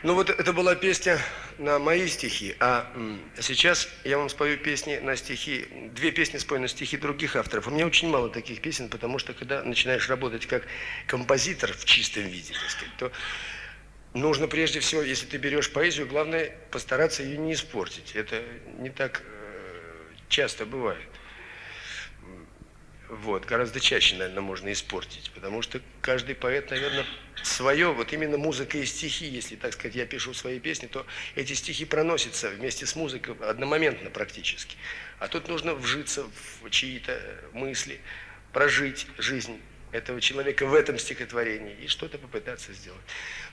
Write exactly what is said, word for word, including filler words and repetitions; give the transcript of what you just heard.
Ну вот это была песня на мои стихи, а м, сейчас я вам спою песни на стихи, две песни спою на стихи других авторов. У меня очень мало таких песен, потому что когда начинаешь работать как композитор в чистом виде, так сказать, то нужно прежде всего, если ты берешь поэзию, главное постараться ее не испортить. Это не так э, часто бывает. Вот, гораздо чаще, наверное, можно испортить, потому что каждый поэт, наверное, свое, вот именно музыка и стихи, если, так сказать, я пишу свои песни, то эти стихи проносятся вместе с музыкой одномоментно практически. А тут нужно вжиться в чьи-то мысли, прожить жизнь этого человека в этом стихотворении и что-то попытаться сделать.